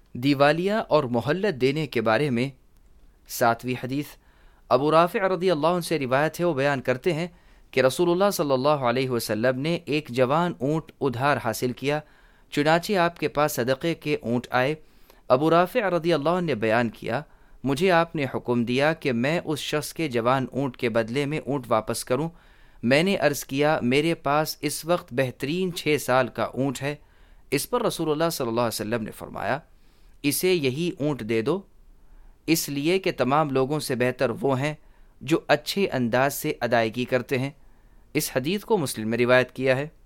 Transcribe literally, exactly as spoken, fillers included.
दिवालिया और मोहल्लत देने के बारे में। सातवीं हदीस अबू राफ़ि रज़ियल्लाहु अन्हु से रिवायत है, वो बयान करते हैं कि रसूलुल्लाह सल्लल्लाहु अलैहि वसल्लम ने एक जवान ऊँट उधार हासिल किया, चुनाचे आपके पास सदक़े के ऊँट आए। अबू राफ़ि रज़ियल्लाहु अन्हु ने बयान किया, मुझे आपने हुक्म दिया कि मैं उस शख्स के जवान ऊँट के बदले में ऊँट वापस करूं। मैंने अर्ज़ किया, मेरे पास इस वक्त बेहतरीन छः साल का ऊँट है। इस पर रसूलुल्लाह सल्लल्लाहु अलैहि वसल्लम ने फरमाया, इसे यही ऊँट दे दो, इसलिए कि तमाम लोगों से बेहतर वो हैं जो अच्छे अंदाज से अदायगी करते हैं। इस हदीस को मुस्लिम में रिवायत किया है।